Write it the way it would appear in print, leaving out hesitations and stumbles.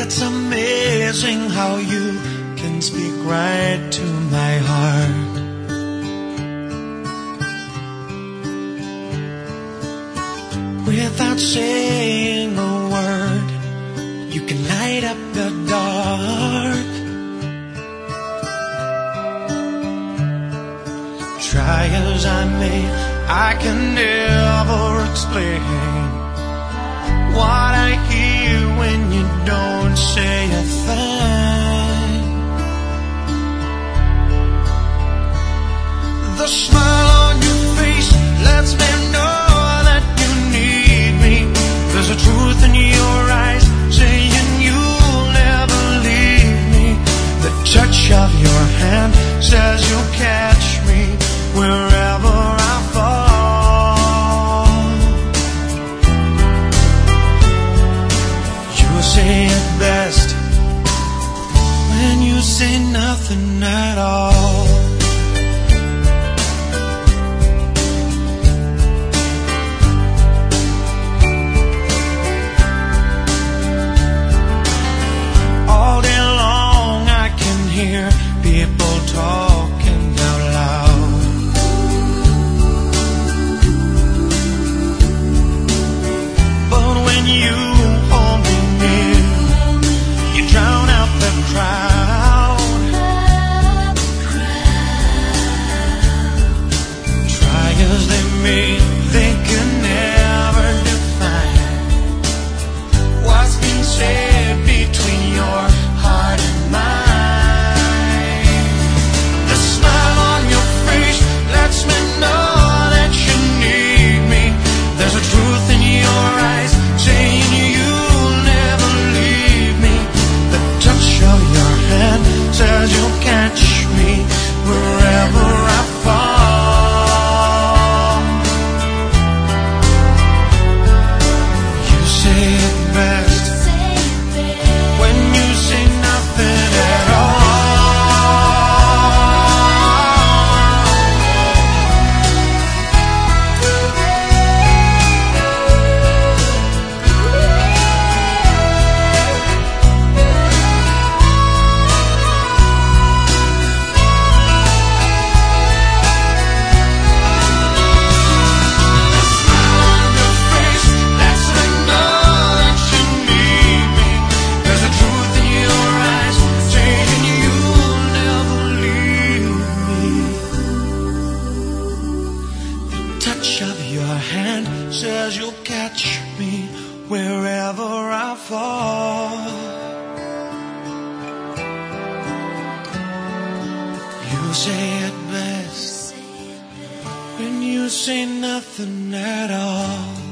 It's amazing how you can speak right to my heart. Without saying a word, you can light up the dark. Try as I may, I can never explain what I hear when you don't say a thing. The smile on your face lets me know that you need me. There's a truth in your eyes saying you'll never leave me. The touch of your hand says you'll catch me wherever I fall. You say it best when you say nothing at all. All day long I can hear people talking out loud. But when you hold me near, you drown out the crowd. Try as they may, they can never define what's been said between your heart and mine. The smile on your face lets me know that you need me. There's a truth in your eyes saying you'll never leave me. The touch of your hand says you'll catch me wherever I fall. You say it best when you say nothing at all. Says you'll catch me wherever I fall. You say it best when you say nothing at all.